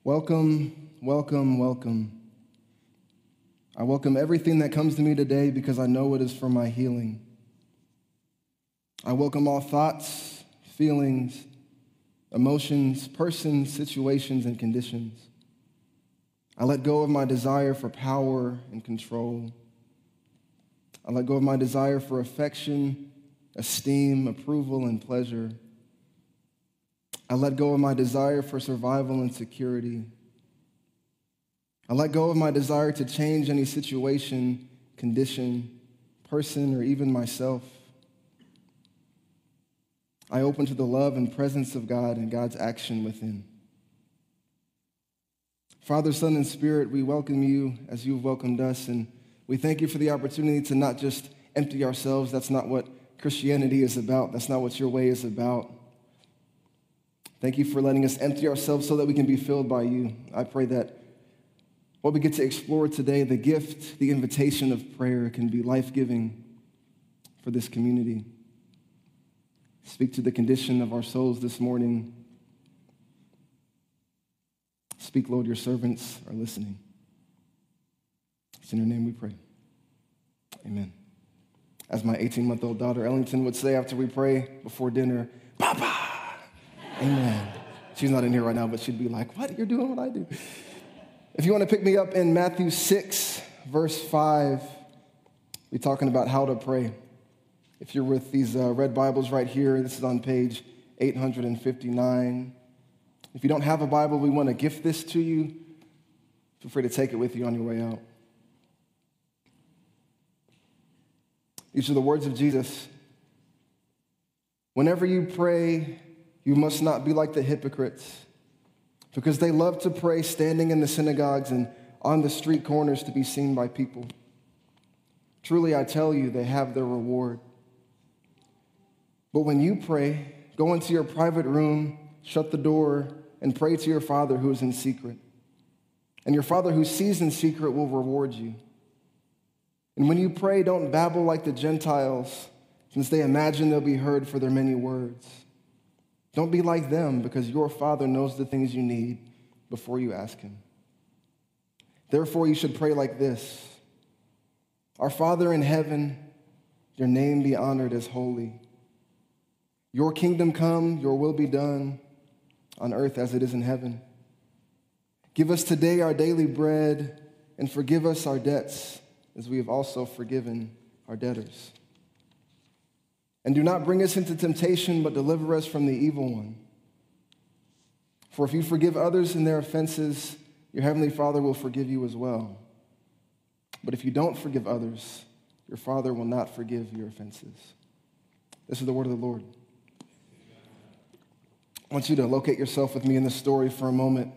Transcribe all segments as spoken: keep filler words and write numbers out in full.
Welcome, welcome, welcome. I welcome everything that comes to me today because I know it is for my healing. I welcome all thoughts, feelings, emotions, persons, situations, and conditions. I let go of my desire for power and control. I let go of my desire for affection, esteem, approval, and pleasure. I let go of my desire for survival and security. I let go of my desire to change any situation, condition, person, or even myself. I open to the love and presence of God and God's action within. Father, Son, and Spirit, we welcome you as you've welcomed us, and we thank you for the opportunity to not just empty ourselves. That's not what Christianity is about. That's not what your way is about. Thank you for letting us empty ourselves so that we can be filled by you. I pray that what we get to explore today, the gift, the invitation of prayer, can be life-giving for this community. Speak to the condition of our souls this morning. Speak, Lord, your servants are listening. It's in your name we pray. Amen. As my eighteen-month-old daughter Ellington would say after we pray before dinner, Papa! Amen. She's not in here right now, but she'd be like, what? You're doing what I do. If you want to pick me up in Matthew six, verse five, we're talking about how to pray. If you're with these uh, red Bibles right here, this is on page eight fifty-nine. If you don't have a Bible, we want to gift this to you. Feel free to take it with you on your way out. These are the words of Jesus. Whenever you pray, you must not be like the hypocrites, because they love to pray standing in the synagogues and on the street corners to be seen by people. Truly, I tell you, they have their reward. But when you pray, go into your private room, shut the door, and pray to your Father who is in secret. And your Father who sees in secret will reward you. And when you pray, don't babble like the Gentiles, since they imagine they'll be heard for their many words. Don't be like them, because your Father knows the things you need before you ask him. Therefore, you should pray like this: Our Father in heaven, your name be honored as holy. Your kingdom come, your will be done on earth as it is in heaven. Give us today our daily bread, and forgive us our debts as we have also forgiven our debtors. And do not bring us into temptation, but deliver us from the evil one. For if you forgive others in their offenses, your heavenly Father will forgive you as well. But if you don't forgive others, your Father will not forgive your offenses. This is the word of the Lord. I want you to locate yourself with me in this story for a moment.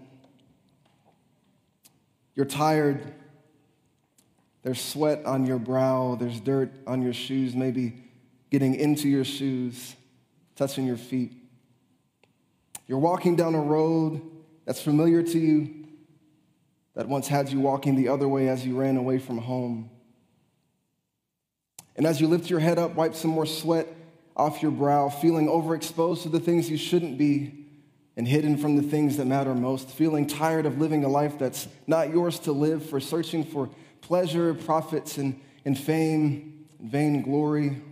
You're tired. There's sweat on your brow. There's dirt on your shoes, maybe getting into your shoes, touching your feet. You're walking down a road that's familiar to you, that once had you walking the other way as you ran away from home. And as you lift your head up, wipe some more sweat off your brow, feeling overexposed to the things you shouldn't be and hidden from the things that matter most, feeling tired of living a life that's not yours to live, for searching for pleasure, profits, and, and fame, and vain glory.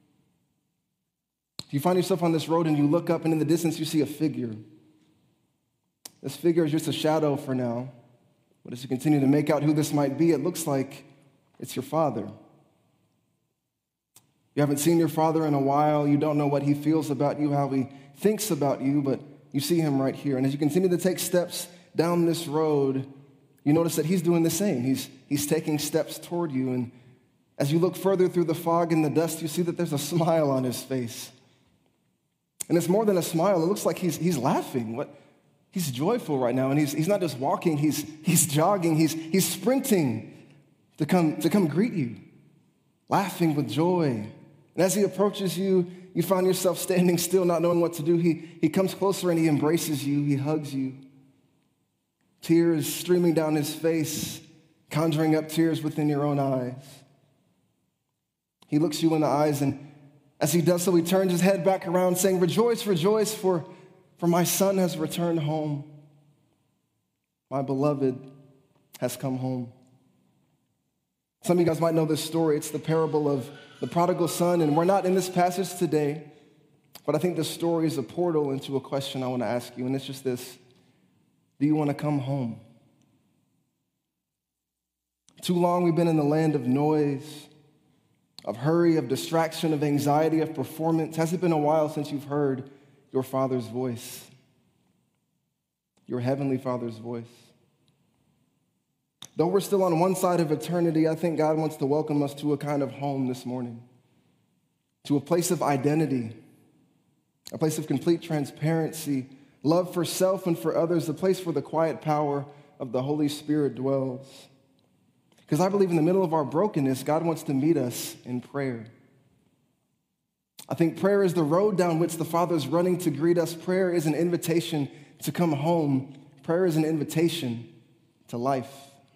You find yourself on this road and you look up, and in the distance you see a figure. This figure is just a shadow for now, but as you continue to make out who this might be, it looks like it's your Father. You haven't seen your Father in a while. You don't know what he feels about you, how he thinks about you, but you see him right here. And as you continue to take steps down this road, you notice that he's doing the same. He's, he's taking steps toward you, and as you look further through the fog and the dust, you see that there's a smile on his face. And it's more than a smile. It looks like he's, he's laughing. What? He's joyful right now, and he's, he's not just walking, he's, he's jogging, he's, he's sprinting to come, to come greet you, laughing with joy. And as he approaches you, you find yourself standing still, not knowing what to do. He, he comes closer and he embraces you, he hugs you. Tears streaming down his face, conjuring up tears within your own eyes. He looks you in the eyes, and as he does so, he turns his head back around, saying, "Rejoice, rejoice, for, for my son has returned home." My beloved has come home. Some of you guys might know this story. It's the parable of the prodigal son, and we're not in this passage today, but I think this story is a portal into a question I want to ask you, and it's just this: do you want to come home? Too long we've been in the land of noise, of hurry, of distraction, of anxiety, of performance. Has it been a while since you've heard your Father's voice, your heavenly Father's voice? Though we're still on one side of eternity, I think God wants to welcome us to a kind of home this morning, to a place of identity, a place of complete transparency, love for self and for others, a place where the quiet power of the Holy Spirit dwells. Because I believe in the middle of our brokenness, God wants to meet us in prayer. I think prayer is the road down which the Father is running to greet us. Prayer is an invitation to come home. Prayer is an invitation to life.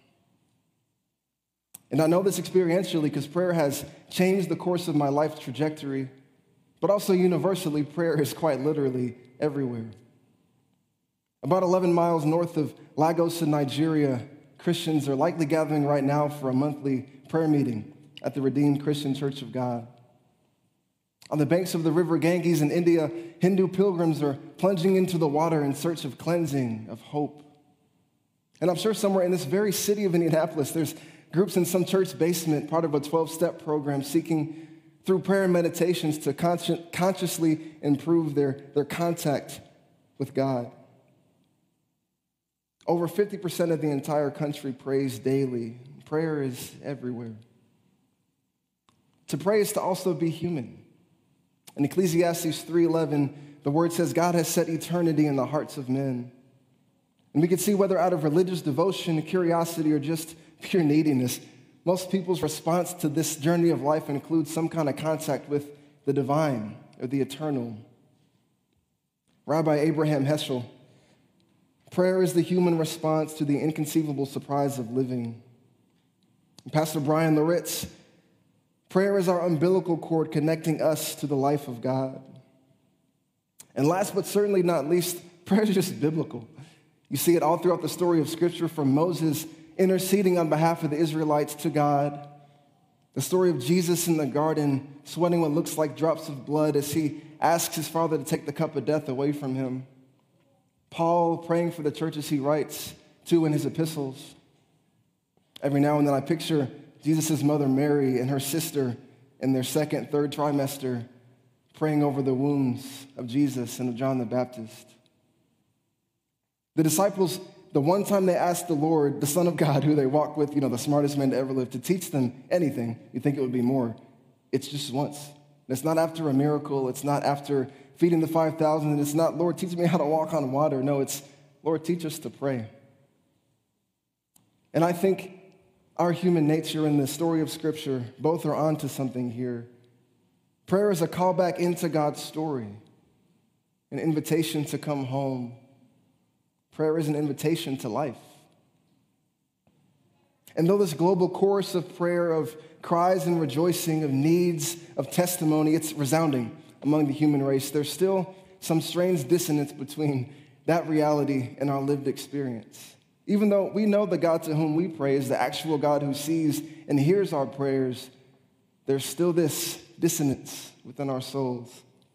And I know this experientially because prayer has changed the course of my life trajectory, but also universally, prayer is quite literally everywhere. About eleven miles north of Lagos in Nigeria, Christians are likely gathering right now for a monthly prayer meeting at the Redeemed Christian Church of God. On the banks of the river Ganges in India, Hindu pilgrims are plunging into the water in search of cleansing, of hope. And I'm sure somewhere in this very city of Indianapolis, there's groups in some church basement, part of a twelve-step program, seeking through prayer and meditations to consci- consciously improve their, their contact with God. Over fifty percent of the entire country prays daily. Prayer is everywhere. To pray is to also be human. In Ecclesiastes three eleven, the word says, God has set eternity in the hearts of men. And we can see whether out of religious devotion, curiosity, or just pure neediness, most people's response to this journey of life includes some kind of contact with the divine or the eternal. Rabbi Abraham Heschel: prayer is the human response to the inconceivable surprise of living. And Pastor Brian Loritz: prayer is our umbilical cord connecting us to the life of God. And last but certainly not least, prayer is just biblical. You see it all throughout the story of Scripture, from Moses interceding on behalf of the Israelites to God, the story of Jesus in the garden sweating what looks like drops of blood as he asks his Father to take the cup of death away from him, Paul praying for the churches he writes to in his epistles. Every now and then I picture Jesus' mother Mary and her sister in their second, third trimester praying over the wounds of Jesus and of John the Baptist. The disciples, the one time they asked the Lord, the Son of God, who they walk with, you know, the smartest man to ever live, to teach them anything, you'd think it would be more. It's just once. It's not after a miracle. It's not after feeding the five thousand. And it's not, Lord, teach me how to walk on water. No, it's, Lord, teach us to pray. And I think our human nature and the story of Scripture both are onto something here. Prayer is a callback into God's story, an invitation to come home. Prayer is an invitation to life. And though this global chorus of prayer, of cries and rejoicing, of needs, of testimony, it's resounding among the human race, there's still some strange dissonance between that reality and our lived experience. Even though we know the God to whom we pray is the actual God who sees and hears our prayers, there's still this dissonance within our souls.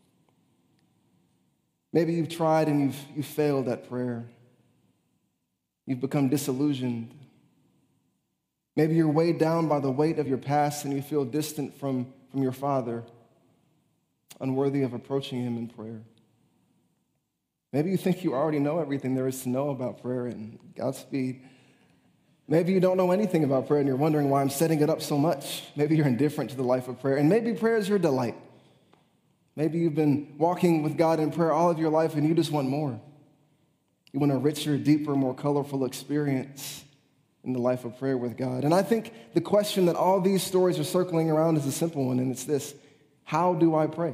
Maybe you've tried and you've, you've failed at prayer. You've become disillusioned. Maybe you're weighed down by the weight of your past and you feel distant from, from your Father, unworthy of approaching him in prayer. Maybe you think you already know everything there is to know about prayer, and Godspeed. Maybe you don't know anything about prayer and you're wondering why I'm setting it up so much. Maybe you're indifferent to the life of prayer, and maybe prayer is your delight. Maybe you've been walking with God in prayer all of your life and you just want more. You want a richer, deeper, more colorful experience in the life of prayer with God. And I think the question that all these stories are circling around is a simple one, and it's this: how do I pray?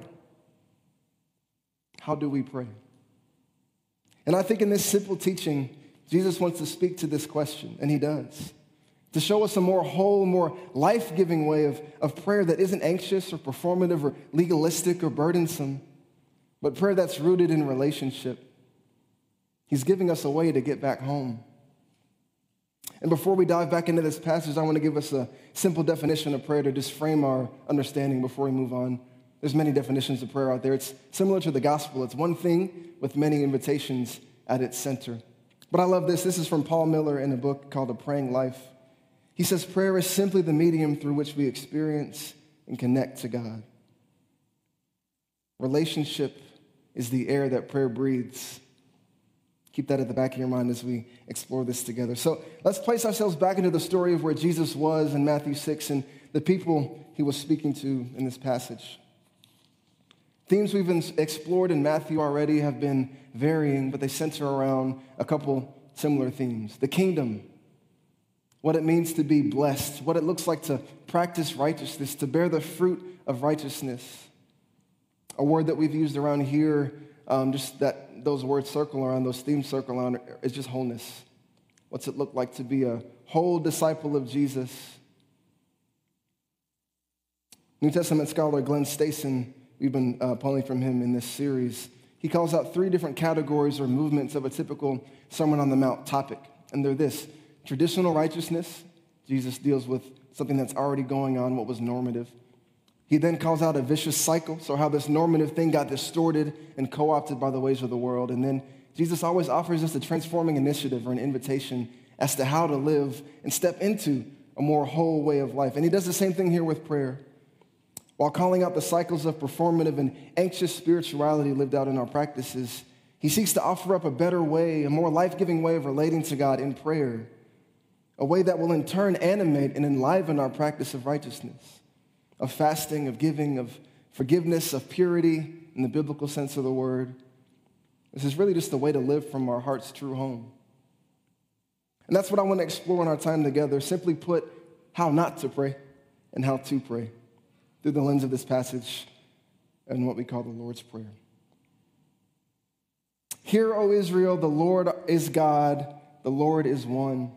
How do we pray? And I think in this simple teaching, Jesus wants to speak to this question, and he does, to show us a more whole, more life-giving way of, of prayer that isn't anxious or performative or legalistic or burdensome, but prayer that's rooted in relationship. He's giving us a way to get back home. And before we dive back into this passage, I want to give us a simple definition of prayer to just frame our understanding before we move on. There's many definitions of prayer out there. It's similar to the gospel. It's one thing with many invitations at its center. But I love this. This is from Paul Miller in a book called A Praying Life. He says, prayer is simply the medium through which we experience and connect to God. Relationship is the air that prayer breathes. Keep that at the back of your mind as we explore this together. So let's place ourselves back into the story of where Jesus was in Matthew six and the people he was speaking to in this passage. Themes we've been explored in Matthew already have been varying, but they center around a couple similar themes. The kingdom, what it means to be blessed, what it looks like to practice righteousness, to bear the fruit of righteousness. A word that we've used around here, um, just that those words circle around, those themes circle around, is just wholeness. What's it look like to be a whole disciple of Jesus? New Testament scholar Glenn Stason, we've been uh, pulling from him in this series. He calls out three different categories or movements of a typical Sermon on the Mount topic. And they're this: traditional righteousness. Jesus deals with something that's already going on, what was normative. He then calls out a vicious cycle, so how this normative thing got distorted and co-opted by the ways of the world. And then Jesus always offers us a transforming initiative or an invitation as to how to live and step into a more whole way of life. And he does the same thing here with prayer. While calling out the cycles of performative and anxious spirituality lived out in our practices, he seeks to offer up a better way, a more life-giving way of relating to God in prayer, a way that will in turn animate and enliven our practice of righteousness, of fasting, of giving, of forgiveness, of purity in the biblical sense of the word. This is really just a way to live from our heart's true home. And that's what I want to explore in our time together. Simply put, how not to pray and how to pray through the lens of this passage and what we call the Lord's Prayer. Hear, O Israel, the Lord is God, the Lord is one.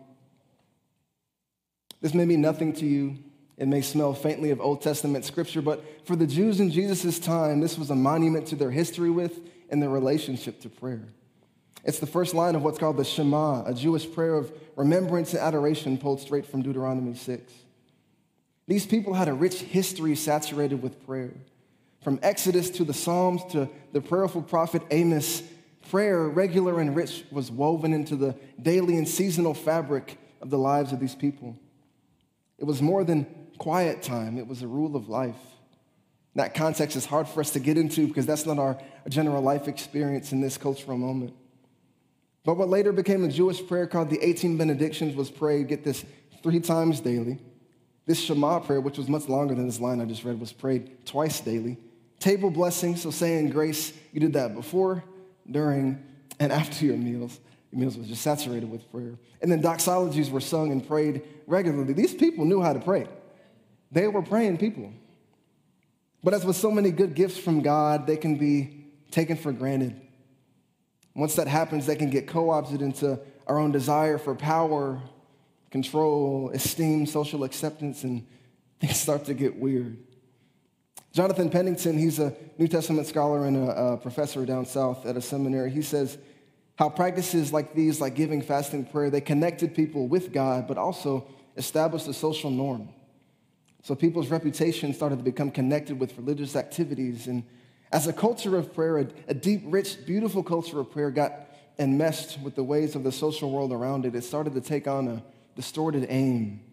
This may mean nothing to you. It may smell faintly of Old Testament scripture, but for the Jews in Jesus' time, this was a monument to their history with and their relationship to prayer. It's the first line of what's called the Shema, a Jewish prayer of remembrance and adoration pulled straight from Deuteronomy six. These people had a rich history saturated with prayer. From Exodus to the Psalms to the prayerful prophet Amos, prayer, regular and rich, was woven into the daily and seasonal fabric of the lives of these people. It was more than quiet time. It was a rule of life. That context is hard for us to get into because that's not our general life experience in this cultural moment. But what later became a Jewish prayer called the eighteen Benedictions was prayed, get this, three times daily. This Shema prayer, which was much longer than this line I just read, was prayed twice daily. Table blessing, so saying grace, you did that before, during, and after your meals. Your meals was just saturated with prayer. And then doxologies were sung and prayed regularly. These people knew how to pray. They were praying people. But as with so many good gifts from God, they can be taken for granted. Once that happens, they can get co-opted into our own desire for power, control, esteem, social acceptance, and things start to get weird. Jonathan Pennington, he's a New Testament scholar and a, a professor down south at a seminary. He says how practices like these, like giving, fasting, prayer, they connected people with God, but also established a social norm. So people's reputation started to become connected with religious activities. And as a culture of prayer, a, a deep, rich, beautiful culture of prayer got enmeshed with the ways of the social world around it, it started to take on a distorted aim.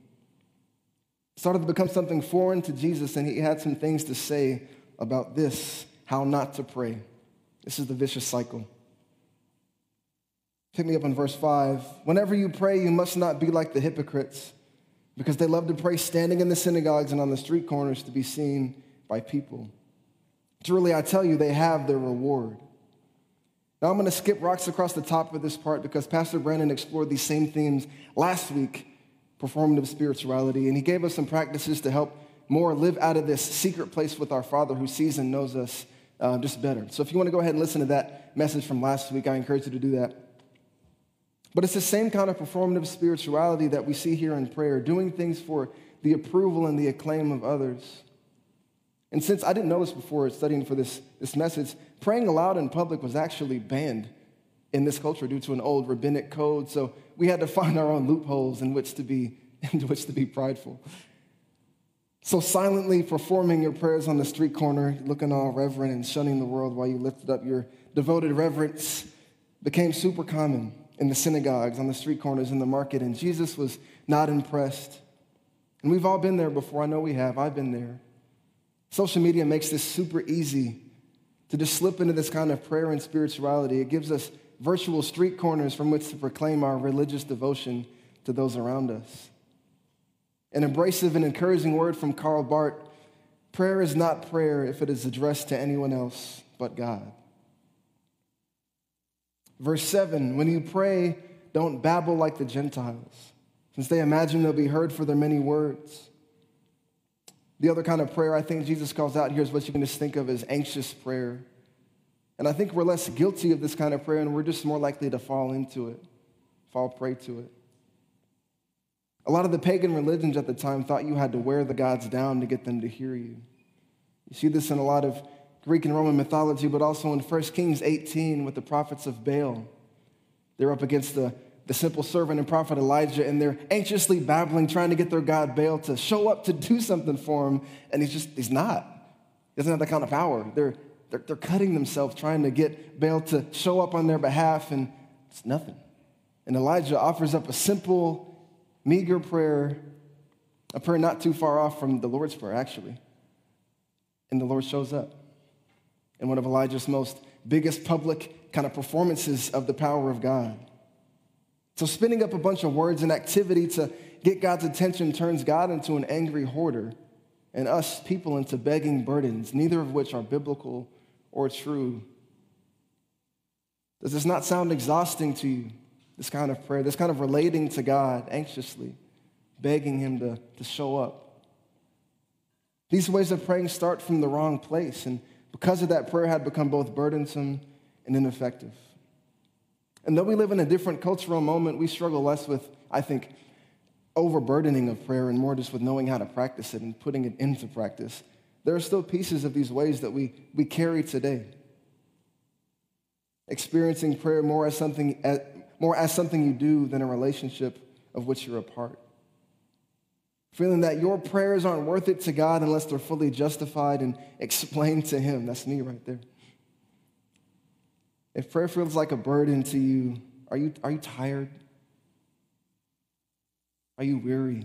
It started to become something foreign to Jesus, and he had some things to say about this, how not to pray. This is the vicious cycle. Pick me up on verse five. Whenever you pray, you must not be like the hypocrites, because they love to pray standing in the synagogues and on the street corners to be seen by people. Truly, I tell you, they have their reward. Now, I'm going to skip rocks across the top of this part because Pastor Brandon explored these same themes last week, performative spirituality, and he gave us some practices to help more live out of this secret place with our Father who sees and knows us uh, just better. So if you want to go ahead and listen to that message from last week, I encourage you to do that. But it's the same kind of performative spirituality that we see here in prayer, doing things for the approval and the acclaim of others. And since I didn't know this before studying for this, this message, praying aloud in public was actually banned in this culture due to an old rabbinic code. So we had to find our own loopholes in which to be, in which to be prideful. So silently performing your prayers on the street corner, looking all reverent and shunning the world while you lifted up your devoted reverence, became super common in the synagogues, on the street corners, in the market, and Jesus was not impressed. And we've all been there before. I know we have. I've been there. Social media makes this super easy to just slip into this kind of prayer and spirituality. It gives us virtual street corners from which to proclaim our religious devotion to those around us. An abrasive and encouraging word from Karl Barth: prayer is not prayer if it is addressed to anyone else but God. Verse seven, when you pray, don't babble like the Gentiles, since they imagine they'll be heard for their many words. The other kind of prayer I think Jesus calls out here is what you can just think of as anxious prayer. And I think we're less guilty of this kind of prayer, and we're just more likely to fall into it, fall prey to it. A lot of the pagan religions at the time thought you had to wear the gods down to get them to hear you. You see this in a lot of Greek and Roman mythology, but also in First Kings eighteen with the prophets of Baal. They're up against the, the simple servant and prophet Elijah, and they're anxiously babbling, trying to get their god Baal to show up to do something for them, and he's just, he's not. He doesn't have that kind of power. They're, they're, they're cutting themselves trying to get Baal to show up on their behalf, and it's nothing. And Elijah offers up a simple, meager prayer, a prayer not too far off from the Lord's Prayer, actually. And the Lord shows up in one of Elijah's most biggest public kind of performances of the power of God. So spinning up a bunch of words and activity to get God's attention turns God into an angry hoarder and us people into begging burdens, neither of which are biblical or true. Does this not sound exhausting to you, this kind of prayer, this kind of relating to God anxiously, begging him to, to show up? These ways of praying start from the wrong place, and because of that, prayer had become both burdensome and ineffective. And though we live in a different cultural moment, we struggle less with, I think, overburdening of prayer and more just with knowing how to practice it and putting it into practice. There are still pieces of these ways that we, we carry today. Experiencing prayer more as something as, more as something you do than a relationship of which you're a part. Feeling that your prayers aren't worth it to God unless they're fully justified and explained to him. That's me right there. If prayer feels like a burden to you, are you, are you tired? Are you weary?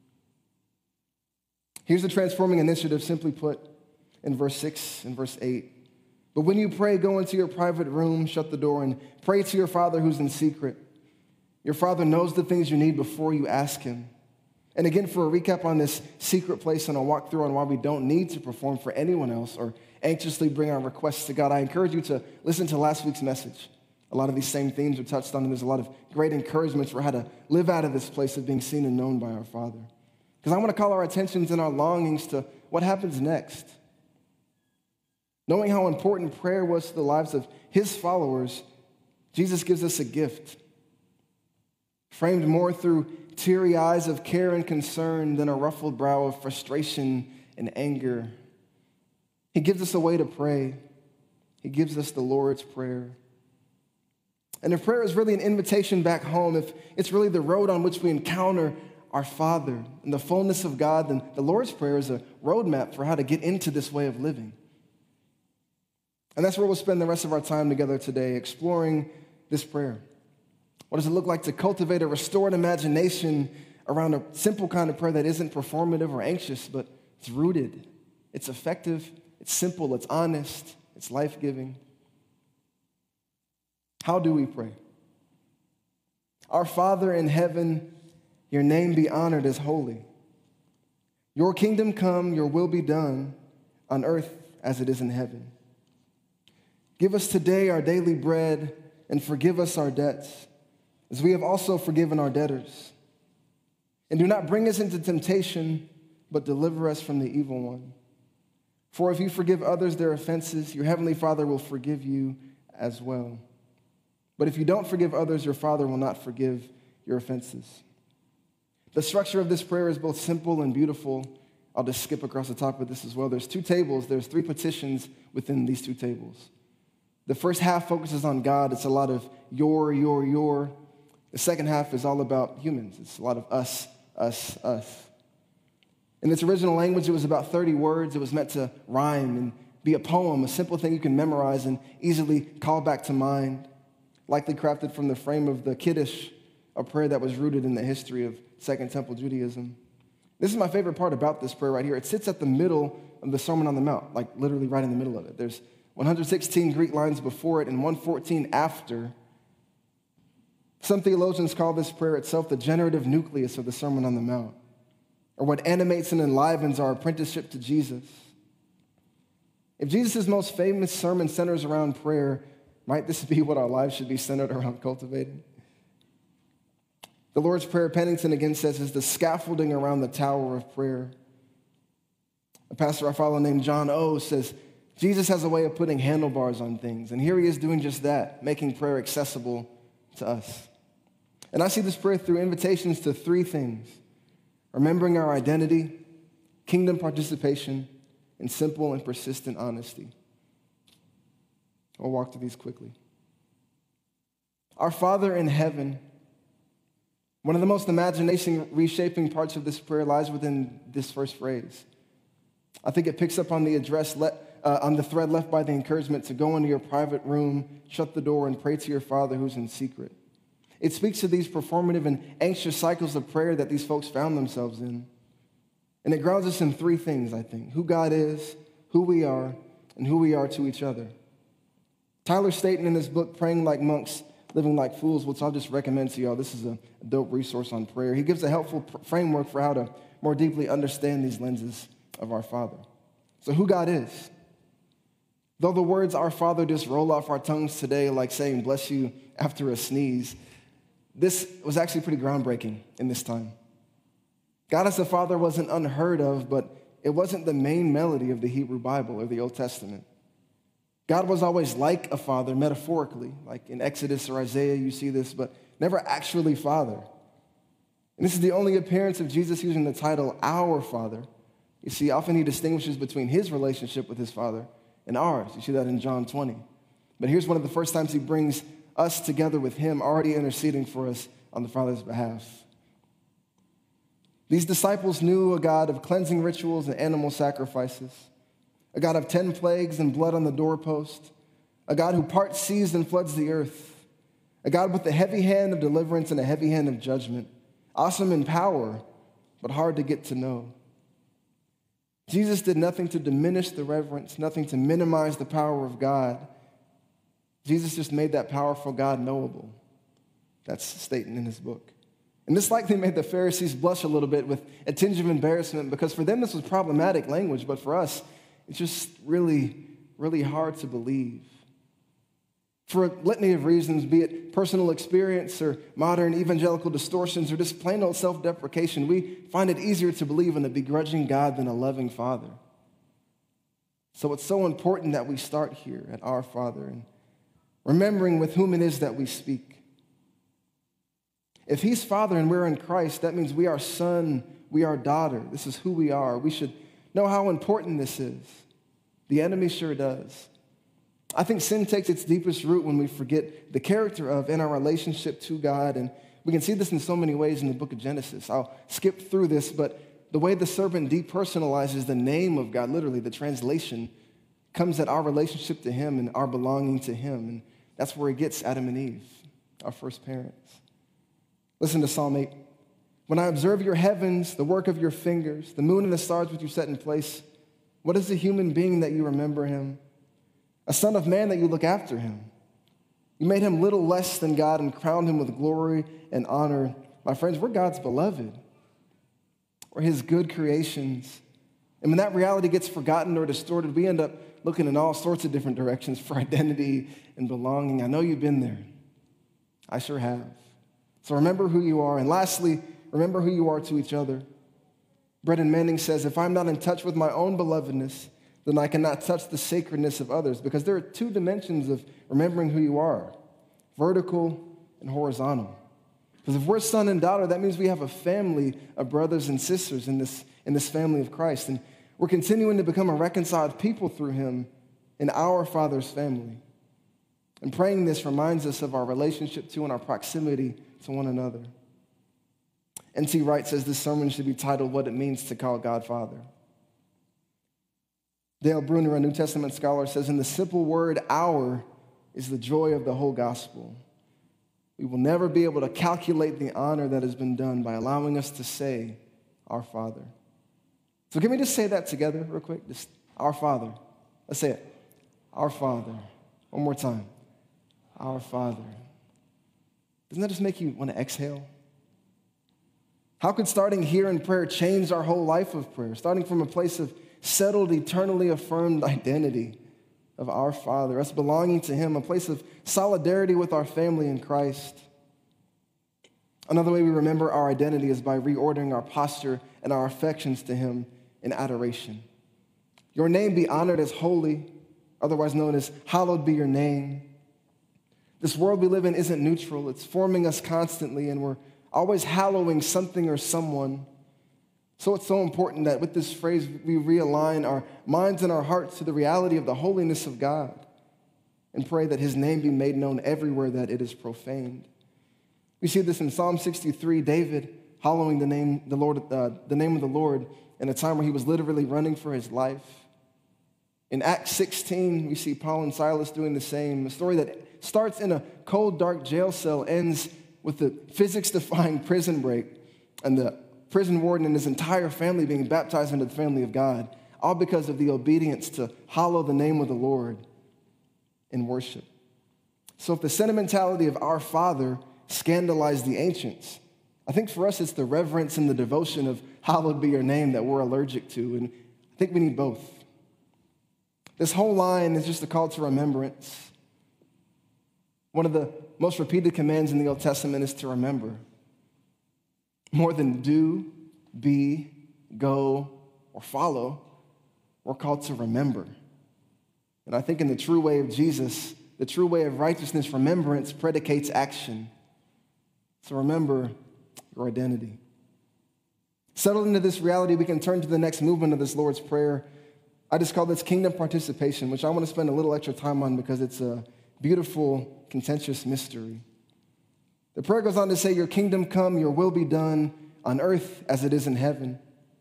Here's the transforming initiative simply put in verse six and verse eight. But when you pray, go into your private room, shut the door, and pray to your Father who's in secret. Your Father knows the things you need before you ask him. And again, for a recap on this secret place and a walkthrough on why we don't need to perform for anyone else or anxiously bring our requests to God, I encourage you to listen to last week's message. A lot of these same themes are touched on, and there's a lot of great encouragements for how to live out of this place of being seen and known by our Father. Because I want to call our attentions and our longings to what happens next. Knowing how important prayer was to the lives of his followers, Jesus gives us a gift, framed more through teary eyes of care and concern than a ruffled brow of frustration and anger. He gives us a way to pray. He gives us the Lord's Prayer. And if prayer is really an invitation back home, if it's really the road on which we encounter our Father and the fullness of God, then the Lord's Prayer is a roadmap for how to get into this way of living. And that's where we'll spend the rest of our time together today, exploring this prayer. What does it look like to cultivate a restored imagination around a simple kind of prayer that isn't performative or anxious, but it's rooted, it's effective, it's simple, it's honest, it's life-giving? How do we pray? Our Father in heaven, your name be honored as holy. Your kingdom come, your will be done on earth as it is in heaven. Give us today our daily bread and forgive us our debts, as we have also forgiven our debtors. And do not bring us into temptation, but deliver us from the evil one. For if you forgive others their offenses, your heavenly Father will forgive you as well. But if you don't forgive others, your Father will not forgive your offenses. The structure of this prayer is both simple and beautiful. I'll just skip across the top of this as well. There's two tables. There's three petitions within these two tables. The first half focuses on God. It's a lot of your, your, your. The second half is all about humans. It's a lot of us, us, us. In its original language, it was about thirty words. It was meant to rhyme and be a poem, a simple thing you can memorize and easily call back to mind, likely crafted from the frame of the Kiddush, a prayer that was rooted in the history of Second Temple Judaism. This is my favorite part about this prayer right here. It sits at the middle of the Sermon on the Mount, like literally right in the middle of it. There's one hundred sixteen Greek lines before it and one hundred fourteen after. Some theologians call this prayer itself the generative nucleus of the Sermon on the Mount, or what animates and enlivens our apprenticeship to Jesus. If Jesus' most famous sermon centers around prayer, might this be what our lives should be centered around cultivating? The Lord's Prayer, Pennington again says, is the scaffolding around the tower of prayer. A pastor I follow named John O says, Jesus has a way of putting handlebars on things, and here he is doing just that, making prayer accessible to us. And I see this prayer through invitations to three things: remembering our identity, kingdom participation, and simple and persistent honesty. I'll walk through these quickly. Our Father in heaven. One of the most imagination-reshaping parts of this prayer lies within this first phrase. I think it picks up on the address, le- uh, on the thread left by the encouragement to go into your private room, shut the door, and pray to your Father who's in secret. It speaks to these performative and anxious cycles of prayer that these folks found themselves in. And it grounds us in three things, I think: who God is, who we are, and who we are to each other. Tyler Staton, in his book, Praying Like Monks, Living Like Fools, which I'll just recommend to y'all. This is a dope resource on prayer. He gives a helpful pr- framework for how to more deeply understand these lenses of our Father. So who God is. Though the words "our Father" just roll off our tongues today like saying "bless you" after a sneeze, this was actually pretty groundbreaking in this time. God as a Father wasn't unheard of, but it wasn't the main melody of the Hebrew Bible or the Old Testament. God was always like a father, metaphorically, like in Exodus or Isaiah, you see this, but never actually Father. And this is the only appearance of Jesus using the title "our Father." You see, often he distinguishes between his relationship with his Father and ours. You see that in John twenty. But here's one of the first times he brings us together with him, already interceding for us on the Father's behalf. These disciples knew a God of cleansing rituals and animal sacrifices, a God of ten plagues and blood on the doorpost, a God who parts seas and floods the earth, a God with a heavy hand of deliverance and a heavy hand of judgment, awesome in power, but hard to get to know. Jesus did nothing to diminish the reverence, nothing to minimize the power of God. Jesus just made that powerful God knowable. That's Staton in his book. And this likely made the Pharisees blush a little bit with a tinge of embarrassment, because for them this was problematic language, but for us, it's just really, really hard to believe. For a litany of reasons, be it personal experience or modern evangelical distortions or just plain old self-deprecation, we find it easier to believe in a begrudging God than a loving Father. So it's so important that we start here at our Father and remembering with whom it is that we speak. If he's Father and we're in Christ, that means we are son, we are daughter. This is who we are. We should know how important this is. The enemy sure does. I think sin takes its deepest root when we forget the character of and our relationship to God, and we can see this in so many ways in the book of Genesis. I'll skip through this, but the way the serpent depersonalizes the name of God, literally the translation, comes at our relationship to him and our belonging to him, and that's where he gets Adam and Eve, our first parents. Listen to Psalm eight. When I observe your heavens, the work of your fingers, the moon and the stars which you set in place, what is a human being that you remember him? A son of man that you look after him. You made him little less than God and crowned him with glory and honor. My friends, we're God's beloved. We're his good creations. And when that reality gets forgotten or distorted, we end up looking in all sorts of different directions for identity and belonging. I know you've been there. I sure have. So remember who you are. And lastly, remember who you are to each other. Brennan Manning says, if I'm not in touch with my own belovedness, then I cannot touch the sacredness of others, because there are two dimensions of remembering who you are, vertical and horizontal. Because if we're son and daughter, that means we have a family of brothers and sisters in this, in this family of Christ. And we're continuing to become a reconciled people through him in our Father's family. And praying this reminds us of our relationship to and our proximity to one another. N T Wright says this sermon should be titled, What It Means to Call God Father. Dale Bruner, a New Testament scholar, says, in the simple word, our, is the joy of the whole gospel. We will never be able to calculate the honor that has been done by allowing us to say, our Father. So can we just say that together real quick? Just, our Father. Let's say it. Our Father. One more time. Our Father. Doesn't that just make you want to exhale? How could starting here in prayer change our whole life of prayer? Starting from a place of settled, eternally affirmed identity of our Father, us belonging to Him, a place of solidarity with our family in Christ. Another way we remember our identity is by reordering our posture and our affections to Him in adoration. Your name be honored as holy, otherwise known as hallowed be your name. This world we live in isn't neutral. It's forming us constantly, and we're always hallowing something or someone. So it's so important that with this phrase, we realign our minds and our hearts to the reality of the holiness of God and pray that His name be made known everywhere that it is profaned. We see this in Psalm sixty-three, David hallowing the name, the Lord, uh, the name of the Lord in a time where he was literally running for his life. In Acts sixteen, we see Paul and Silas doing the same. A story that starts in a cold, dark jail cell ends with the physics-defying prison break and the prison warden and his entire family being baptized into the family of God, all because of the obedience to hallow the name of the Lord in worship. So if the sentimentality of our Father scandalized the ancients, I think for us it's the reverence and the devotion of hallowed be your name that we're allergic to, and I think we need both. This whole line is just a call to remembrance. One of the most repeated commands in the Old Testament is to remember. More than do, be, go, or follow, we're called to remember. And I think in the true way of Jesus, the true way of righteousness, remembrance predicates action. So remember your identity. Settled into this reality, we can turn to the next movement of this Lord's Prayer. I just call this kingdom participation, which I want to spend a little extra time on because it's a beautiful, contentious mystery. The prayer goes on to say, your kingdom come, your will be done on earth as it is in heaven.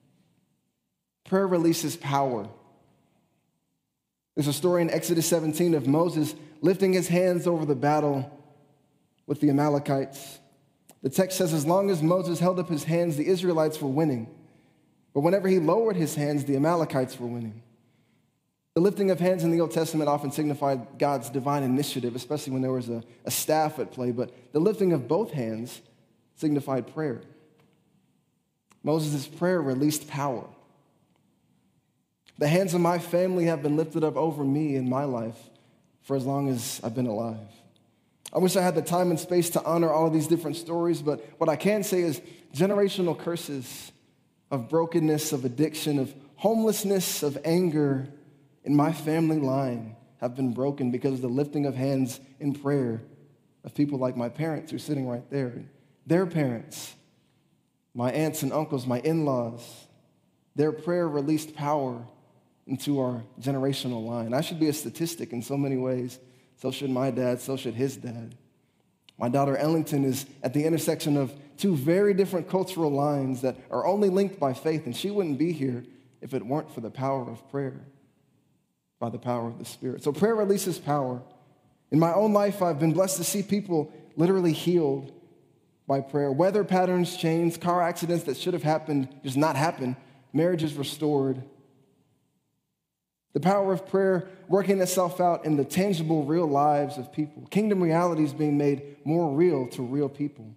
Prayer releases power. There's a story in Exodus seventeen of Moses lifting his hands over the battle with the Amalekites. The text says, as long as Moses held up his hands, the Israelites were winning. But whenever he lowered his hands, the Amalekites were winning. The lifting of hands in the Old Testament often signified God's divine initiative, especially when there was a, a staff at play. But the lifting of both hands signified prayer. Moses' prayer released power. The hands of my family have been lifted up over me in my life for as long as I've been alive. I wish I had the time and space to honor all of these different stories, but what I can say is generational curses of brokenness, of addiction, of homelessness, of anger in my family line have been broken because of the lifting of hands in prayer of people like my parents who are sitting right there, their parents, my aunts and uncles, my in-laws. Their prayer released power into our generational line. I should be a statistic in so many ways. So should my dad, so should his dad. My daughter Ellington is at the intersection of two very different cultural lines that are only linked by faith, and she wouldn't be here if it weren't for the power of prayer, by the power of the Spirit. So prayer releases power. In my own life, I've been blessed to see people literally healed by prayer. Weather patterns change, car accidents that should have happened just not happen, marriages restored. The power of prayer working itself out in the tangible, real lives of people. Kingdom realities being made more real to real people.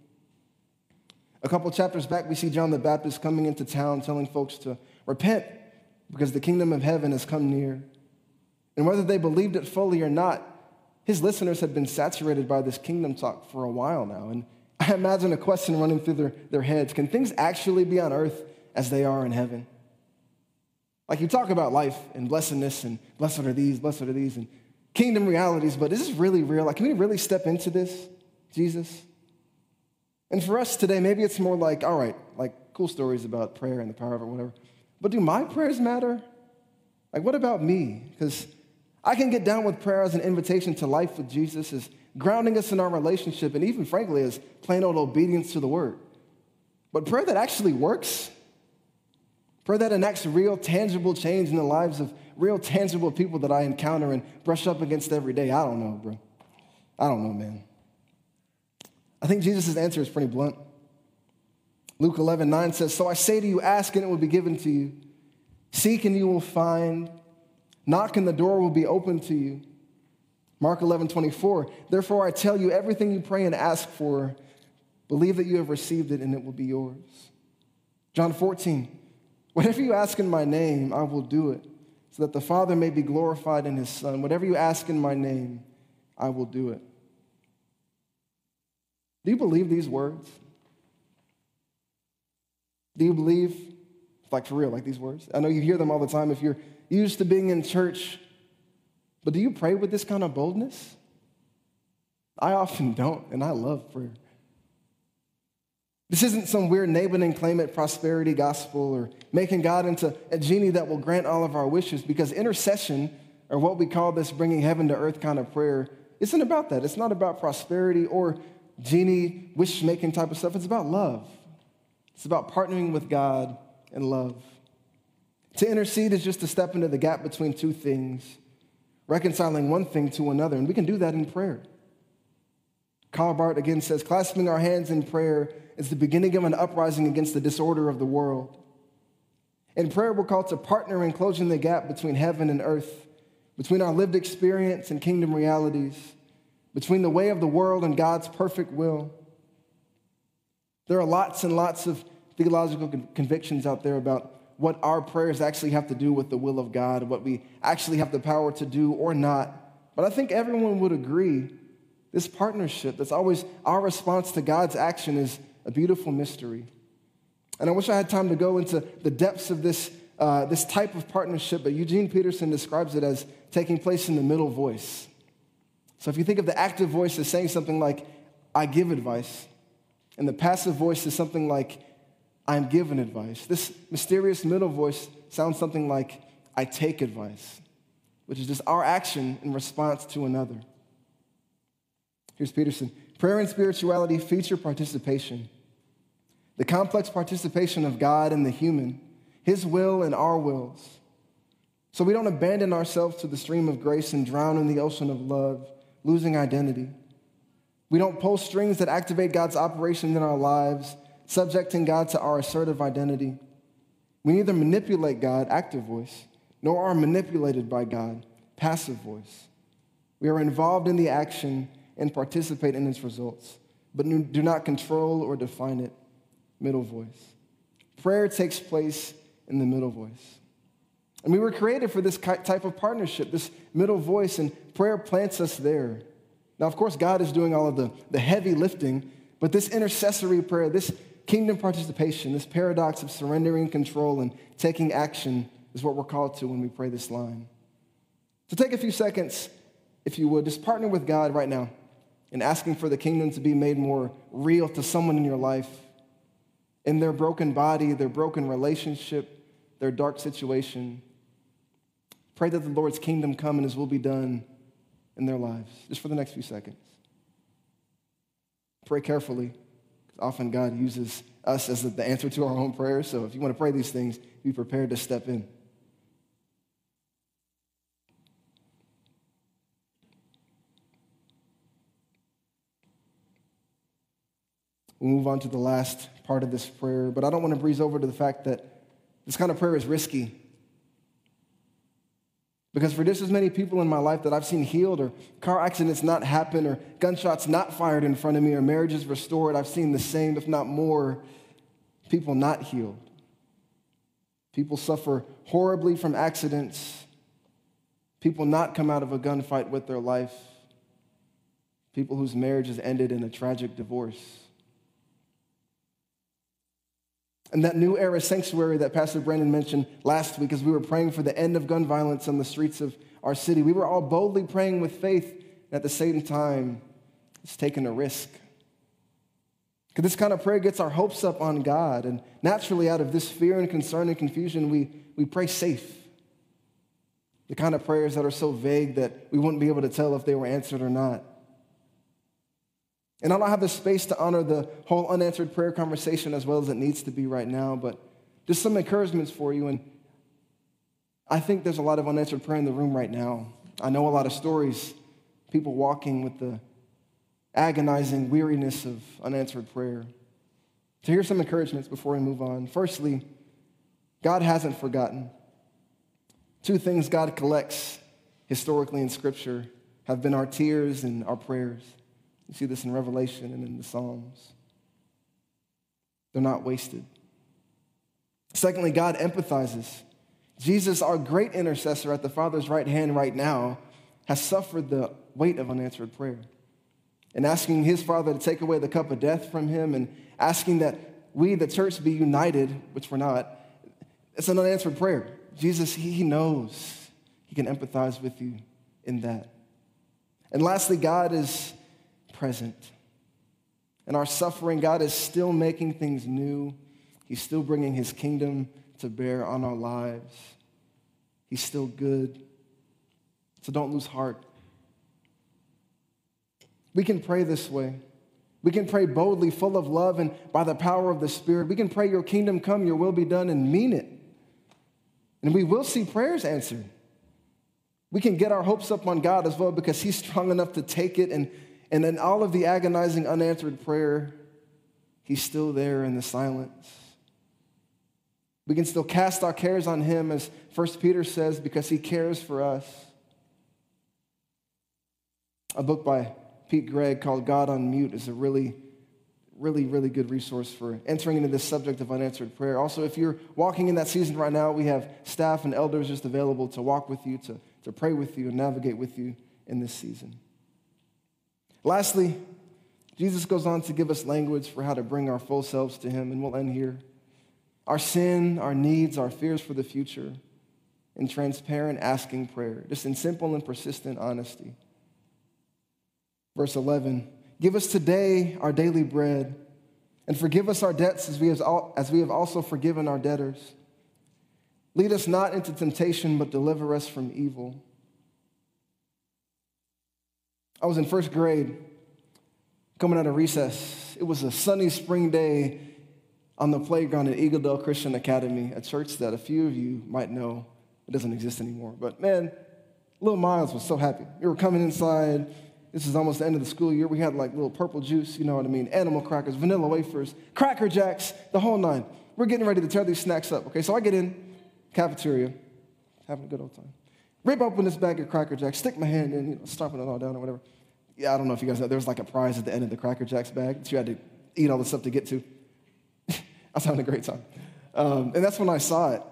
A couple chapters back, we see John the Baptist coming into town telling folks to repent because the kingdom of heaven has come near. And whether they believed it fully or not, his listeners had been saturated by this kingdom talk for a while now. And I imagine a question running through their, their heads. Can things actually be on earth as they are in heaven? Like you talk about life and blessedness and blessed are these, blessed are these, and kingdom realities, but is this really real? Like, can we really step into this, Jesus? And for us today, maybe it's more like, all right, like cool stories about prayer and the power of it, whatever. But do my prayers matter? Like, what about me? Because I can get down with prayer as an invitation to life with Jesus, as grounding us in our relationship, and even, frankly, as plain old obedience to the word. But prayer that actually works, prayer that enacts real, tangible change in the lives of real, tangible people that I encounter and brush up against every day, I don't know, bro. I don't know, man. I think Jesus' answer is pretty blunt. Luke eleven nine says, "So I say to you, ask and it will be given to you. Seek and you will find. Knock and the door will be opened to you." Mark eleven twenty-four, "Therefore I tell you, everything you pray and ask for, believe that you have received it and it will be yours." John fourteen, "Whatever you ask in my name, I will do it, so that the Father may be glorified in his Son. Whatever you ask in my name, I will do it." Do you believe these words? Do you believe, like for real, like these words? I know you hear them all the time if you're used to being in church, but do you pray with this kind of boldness? I often don't, and I love prayer. This isn't some weird name it and claim it prosperity gospel or making God into a genie that will grant all of our wishes, because intercession, or what we call this bringing heaven to earth kind of prayer, isn't about that. It's not about prosperity or genie wish-making type of stuff. It's about love. It's about partnering with God in love. To intercede is just to step into the gap between two things, reconciling one thing to another, and we can do that in prayer. Karl Barth again says, "Clasping our hands in prayer is the beginning of an uprising against the disorder of the world." In prayer, we're called to partner in closing the gap between heaven and earth, between our lived experience and kingdom realities, between the way of the world and God's perfect will. There are lots and lots of theological convictions out there about what our prayers actually have to do with the will of God, what we actually have the power to do or not. But I think everyone would agree this partnership that's always our response to God's action is a beautiful mystery. And I wish I had time to go into the depths of this, uh, this type of partnership, but Eugene Peterson describes it as taking place in the middle voice. So if you think of the active voice as saying something like, "I give advice," and the passive voice is something like, "I'm given advice," this mysterious middle voice sounds something like, "I take advice," which is just our action in response to another. Here's Peterson. "Prayer and spirituality feature participation. The complex participation of God and the human, his will and our wills. So we don't abandon ourselves to the stream of grace and drown in the ocean of love, losing identity. We don't pull strings that activate God's operation in our lives, subjecting God to our assertive identity. We neither manipulate God, active voice, nor are manipulated by God, passive voice. We are involved in the action and participate in its results, but do not control or define it, middle voice. Prayer takes place in the middle voice. And we were created for this type of partnership, this middle voice, and prayer plants us there. Now, of course, God is doing all of the, the heavy lifting, but this intercessory prayer, this kingdom participation, this paradox of surrendering control and taking action is what we're called to when we pray this line. So take a few seconds, if you would, just partner with God right now in asking for the kingdom to be made more real to someone in your life, in their broken body, their broken relationship, their dark situation. Pray that the Lord's kingdom come and his will be done in their lives, just for the next few seconds. Pray carefully, because often God uses us as the answer to our own prayers. So if you want to pray these things, be prepared to step in. We'll move on to the last part of this prayer, but I don't want to breeze over to the fact that this kind of prayer is risky. Because for just as many people in my life that I've seen healed, or car accidents not happen, or gunshots not fired in front of me, or marriages restored, I've seen the same, if not more, people not healed. People suffer horribly from accidents. People not come out of a gunfight with their life. People whose marriage has ended in a tragic divorce. And that new era sanctuary that Pastor Brandon mentioned last week as we were praying for the end of gun violence on the streets of our city, we were all boldly praying with faith, and at the same time, it's taking a risk. Because this kind of prayer gets our hopes up on God, and naturally out of this fear and concern and confusion, we, we pray safe. The kind of prayers that are so vague that we wouldn't be able to tell if they were answered or not. And I don't have the space to honor the whole unanswered prayer conversation as well as it needs to be right now, but just some encouragements for you. And I think there's a lot of unanswered prayer in the room right now. I know a lot of stories, people walking with the agonizing weariness of unanswered prayer. So here's some encouragements before we move on. Firstly, God hasn't forgotten. Two things God collects historically in Scripture have been our tears and our prayers. You see this in Revelation and in the Psalms. They're not wasted. Secondly, God empathizes. Jesus, our great intercessor at the Father's right hand right now, has suffered the weight of unanswered prayer. And asking his Father to take away the cup of death from him and asking that we, the church, be united, which we're not, it's an unanswered prayer. Jesus, he knows. He can empathize with you in that. And lastly, God is present. In our suffering, God is still making things new. He's still bringing his kingdom to bear on our lives. He's still good. So don't lose heart. We can pray this way. We can pray boldly, full of love, and by the power of the Spirit. We can pray, your kingdom come, your will be done, and mean it. And we will see prayers answered. We can get our hopes up on God as well because he's strong enough to take it. And, and in all of the agonizing, unanswered prayer, he's still there in the silence. We can still cast our cares on him, as First Peter says, because he cares for us. A book by Pete Greig called God on Mute is a really, really, really good resource for entering into this subject of unanswered prayer. Also, if you're walking in that season right now, we have staff and elders just available to walk with you, to, to pray with you, and navigate with you in this season. Lastly, Jesus goes on to give us language for how to bring our full selves to him, and we'll end here. Our sin, our needs, our fears for the future, in transparent asking prayer, just in simple and persistent honesty. Verse eleven, give us today our daily bread, and forgive us our debts as we have, as we have also forgiven our debtors. Lead us not into temptation, but deliver us from evil. I was in first grade, coming out of recess. It was a sunny spring day on the playground at Eagledale Christian Academy, a church that a few of you might know. It doesn't exist anymore. But man, little Miles was so happy. We were coming inside. This is almost the end of the school year. We had like little purple juice, you know what I mean, animal crackers, vanilla wafers, Cracker Jacks, the whole nine. We're getting ready to tear these snacks up, okay? So I get in, cafeteria, having a good old time. Rip open this bag of Cracker Jacks, stick my hand in, you know, stomping it all down or whatever. Yeah, I don't know if you guys know, there was like a prize at the end of the Cracker Jacks bag that you had to eat all the stuff to get to. I was having a great time. Um, and that's when I saw it.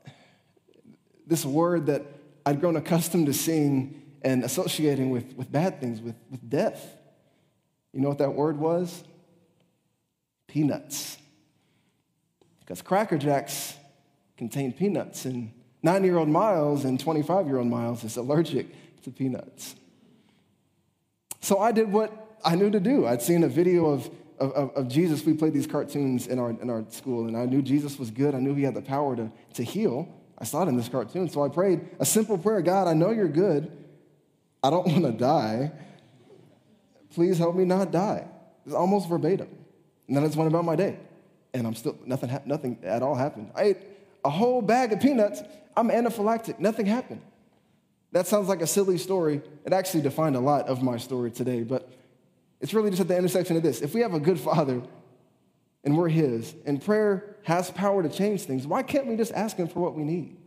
This word that I'd grown accustomed to seeing and associating with, with bad things, with, with death. You know what that word was? Peanuts. Because Cracker Jacks contain peanuts, and nine-year-old Miles and twenty-five-year-old Miles is allergic to peanuts. So I did what I knew to do. I'd seen a video of, of, of Jesus. We played these cartoons in our, in our school, and I knew Jesus was good. I knew he had the power to, to heal. I saw it in this cartoon, so I prayed a simple prayer. God, I know you're good. I don't want to die. Please help me not die. It's almost verbatim. And then I just went about my day. And I'm still, nothing, nothing at all happened. I ate a whole bag of peanuts. I'm anaphylactic. Nothing happened. That sounds like a silly story. It actually defined a lot of my story today. But it's really just at the intersection of this. If we have a good Father and we're his, and prayer has power to change things, why can't we just ask him for what we need?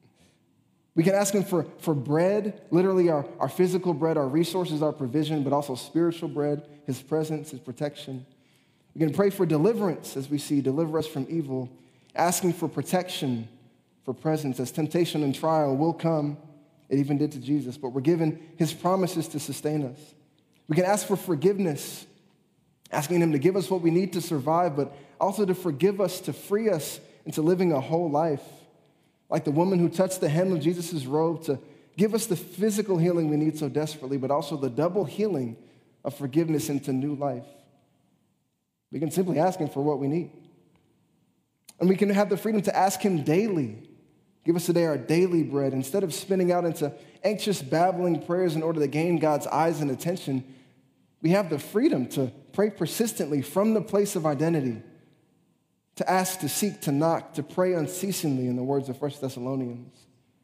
We can ask him for, for bread, literally our, our physical bread, our resources, our provision, but also spiritual bread, his presence, his protection. We can pray for deliverance, as we see, deliver us from evil, asking for protection, for presence, as temptation and trial will come. It even did to Jesus, but we're given his promises to sustain us. We can ask for forgiveness, asking him to give us what we need to survive, but also to forgive us, to free us into living a whole life. Like the woman who touched the hem of Jesus' robe, to give us the physical healing we need so desperately, but also the double healing of forgiveness into new life. We can simply ask him for what we need. And we can have the freedom to ask him daily Give us today our daily bread. Instead of spinning out into anxious, babbling prayers in order to gain God's eyes and attention, we have the freedom to pray persistently from the place of identity, to ask, to seek, to knock, to pray unceasingly, in the words of First Thessalonians.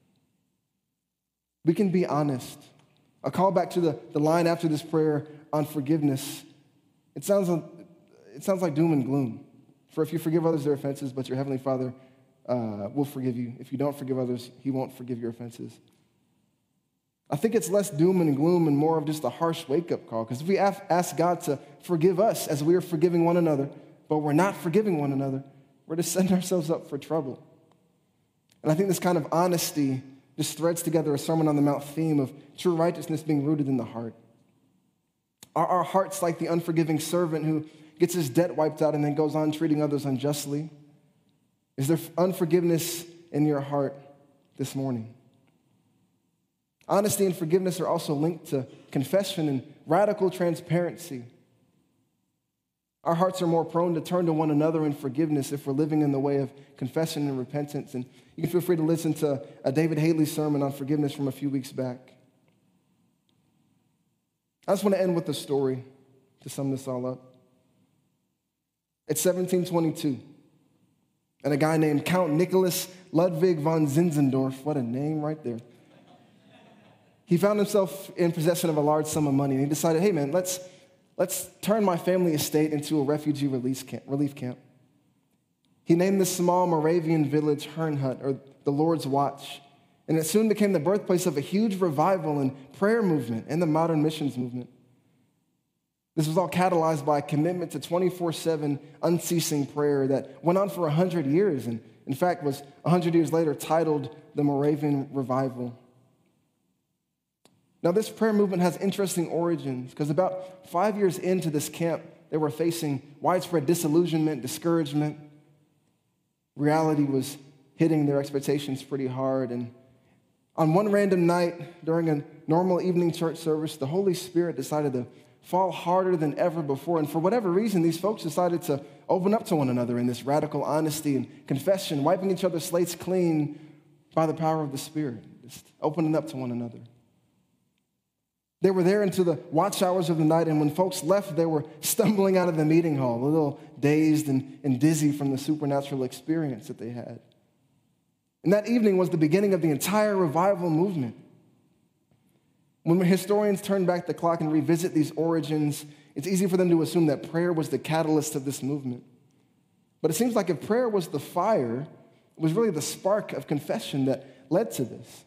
We can be honest. A call back to the, the line after this prayer on forgiveness. It sounds, it sounds like doom and gloom. For if you forgive others their offenses, but your heavenly Father uh, will forgive you. If you don't forgive others, he won't forgive your offenses. I think it's less doom and gloom and more of just a harsh wake-up call. Because if we ask God to forgive us as we are forgiving one another, but we're not forgiving one another, we're to set ourselves up for trouble. And I think this kind of honesty just threads together a Sermon on the Mount theme of true righteousness being rooted in the heart. Are our hearts like the unforgiving servant who gets his debt wiped out and then goes on treating others unjustly? Is there unforgiveness in your heart this morning? Honesty and forgiveness are also linked to confession and radical transparency. Our hearts are more prone to turn to one another in forgiveness if we're living in the way of confession and repentance. And you can feel free to listen to a David Haley sermon on forgiveness from a few weeks back. I just want to end with a story to sum this all up. It's seventeen twenty-two, and a guy named Count Nicholas Ludwig von Zinzendorf, what a name right there. He found himself in possession of a large sum of money, and he decided, hey man, let's, let's turn my family estate into a refugee release camp, relief camp. He named this small Moravian village Herrnhut, or the Lord's Watch, and it soon became the birthplace of a huge revival and prayer movement and the modern missions movement. This was all catalyzed by a commitment to twenty-four seven unceasing prayer that went on for one hundred years, and in fact was one hundred years later titled the Moravian Revival. Now, this prayer movement has interesting origins because about five years into this camp, they were facing widespread disillusionment, discouragement. Reality was hitting their expectations pretty hard. And on one random night during a normal evening church service, the Holy Spirit decided to fall harder than ever before. And for whatever reason, these folks decided to open up to one another in this radical honesty and confession, wiping each other's slates clean by the power of the Spirit, just opening up to one another. They were there into the watch hours of the night, and when folks left, they were stumbling out of the meeting hall, a little dazed and, and dizzy from the supernatural experience that they had. And that evening was the beginning of the entire revival movement. When historians turn back the clock and revisit these origins, it's easy for them to assume that prayer was the catalyst of this movement. But it seems like if prayer was the fire, it was really the spark of confession that led to this.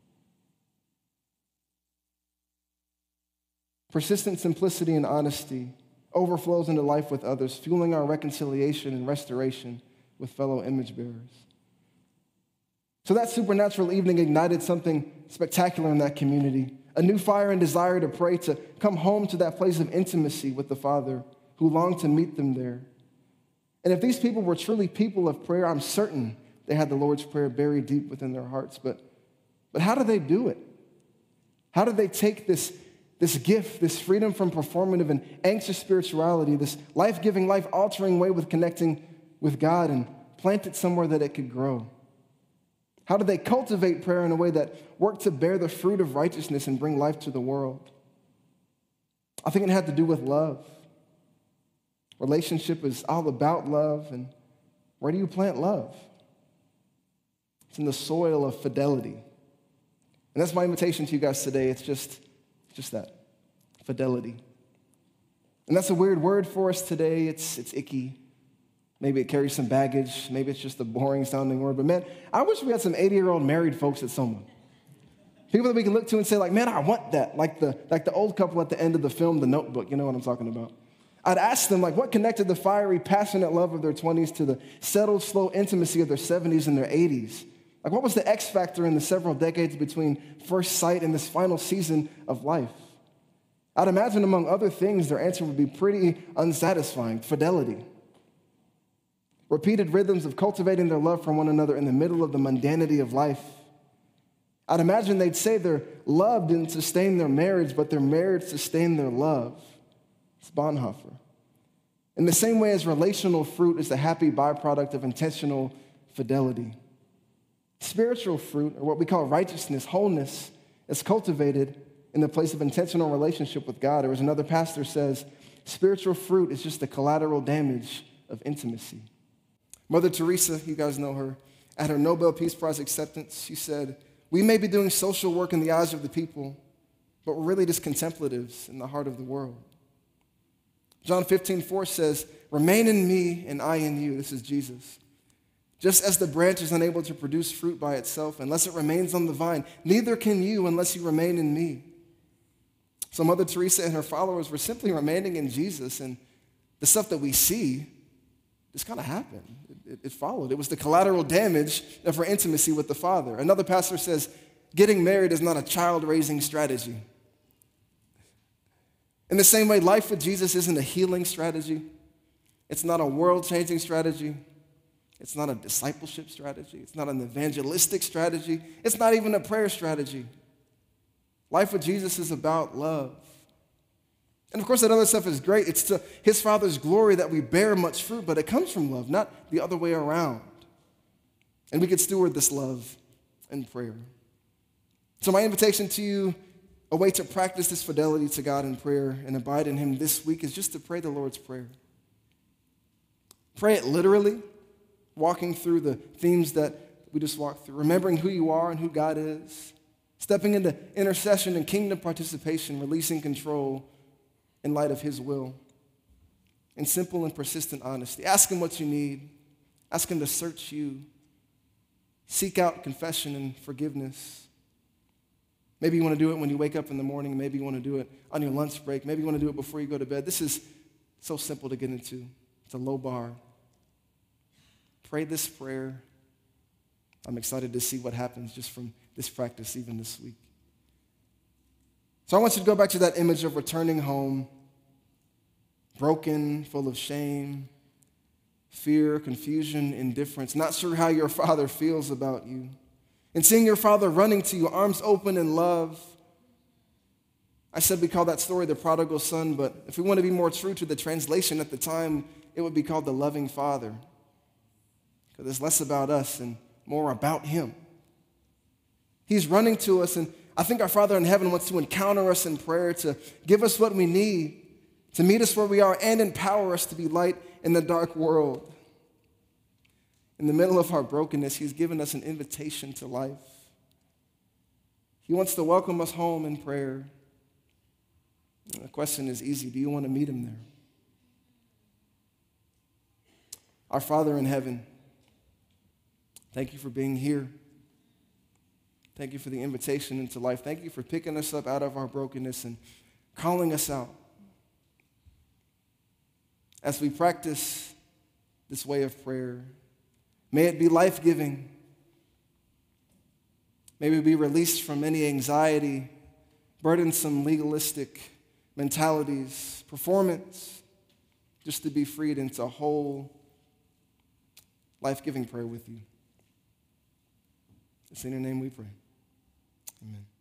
Persistent simplicity and honesty overflows into life with others, fueling our reconciliation and restoration with fellow image bearers. So that supernatural evening ignited something spectacular in that community, a new fire and desire to pray, to come home to that place of intimacy with the Father who longed to meet them there. And if these people were truly people of prayer, I'm certain they had the Lord's Prayer buried deep within their hearts. But, but how did they do it? How did they take this This gift, this freedom from performative and anxious spirituality, this life-giving, life-altering way with connecting with God, and plant it somewhere that it could grow? How do they cultivate prayer in a way that worked to bear the fruit of righteousness and bring life to the world? I think it had to do with love. Relationship is all about love, and where do you plant love? It's in the soil of fidelity. And that's my invitation to you guys today. It's just Just that, fidelity. And that's a weird word for us today. It's, it's icky. Maybe it carries some baggage. Maybe it's just a boring sounding word. But man, I wish we had some eighty-year-old married folks at Soma. People that we can look to and say, like, man, I want that. Like the, like the old couple at the end of the film, The Notebook. You know what I'm talking about. I'd ask them, like, what connected the fiery, passionate love of their twenties to the settled, slow intimacy of their seventies and their eighties? Like, what was the X factor in the several decades between first sight and this final season of life? I'd imagine, among other things, their answer would be pretty unsatisfying: fidelity. Repeated rhythms of cultivating their love for one another in the middle of the mundanity of life. I'd imagine they'd say their love didn't sustain their marriage, but their marriage sustained their love. It's Bonhoeffer. In the same way as relational fruit is the happy byproduct of intentional fidelity. Spiritual fruit, or what we call righteousness, wholeness, is cultivated in the place of intentional relationship with God. Or as another pastor says, spiritual fruit is just the collateral damage of intimacy. Mother Teresa, you guys know her, at her Nobel Peace Prize acceptance, she said, "We may be doing social work in the eyes of the people, but we're really just contemplatives in the heart of the world." John fifteen four says, "Remain in me and I in you." This is Jesus. "Just as the branch is unable to produce fruit by itself unless it remains on the vine, neither can you unless you remain in me." So Mother Teresa and her followers were simply remaining in Jesus, and the stuff that we see just kind of happened. It, it, it followed. It was the collateral damage of her intimacy with the Father. Another pastor says, getting married is not a child-raising strategy. In the same way, life with Jesus isn't a healing strategy. It's not a world-changing strategy. It's not a discipleship strategy. It's not an evangelistic strategy. It's not even a prayer strategy. Life with Jesus is about love. And of course, that other stuff is great. It's to his Father's glory that we bear much fruit, but it comes from love, not the other way around. And we can steward this love in prayer. So my invitation to you, a way to practice this fidelity to God in prayer and abide in him this week, is just to pray the Lord's Prayer. Pray it literally, walking through the themes that we just walked through, remembering who you are and who God is, stepping into intercession and kingdom participation, releasing control in light of his will, in simple and persistent honesty. Ask him what you need. Ask him to search you. Seek out confession and forgiveness. Maybe you want to do it when you wake up in the morning. Maybe you want to do it on your lunch break. Maybe you want to do it before you go to bed. This is so simple to get into. It's a low bar. Pray this prayer. I'm excited to see what happens just from this practice even this week. So I want you to go back to that image of returning home, broken, full of shame, fear, confusion, indifference, not sure how your Father feels about you, and seeing your Father running to you, arms open in love. I said we call that story the prodigal son, but if we want to be more true to the translation at the time, it would be called the loving Father, because it's less about us and more about him. He's running to us, and I think our Father in heaven wants to encounter us in prayer, to give us what we need, to meet us where we are, and empower us to be light in the dark world. In the middle of our brokenness, he's given us an invitation to life. He wants to welcome us home in prayer. And the question is easy. Do you want to meet him there? Our Father in heaven, thank you for being here. Thank you for the invitation into life. Thank you for picking us up out of our brokenness and calling us out. As we practice this way of prayer, may it be life-giving. May we be released from any anxiety, burdensome, legalistic mentalities, performance, just to be freed into whole, life-giving prayer with you. It's in your name we pray. Amen.